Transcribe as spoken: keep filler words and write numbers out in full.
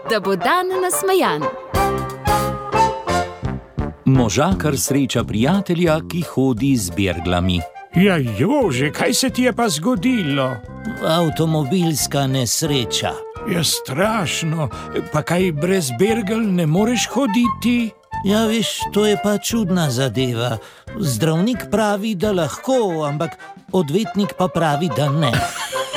da bo dan nasmejan. Možakar sreča prijatelja, ki hodi z berglami. Ja, Jože, kaj se ti je pa zgodilo? Avtomobilska nesreča. Ja, strašno. Pa kaj brez bergel ne moreš hoditi? Ja, veš, to je pa čudna zadeva. Zdravnik pravi, da lahko, ampak odvetnik pa pravi, da ne.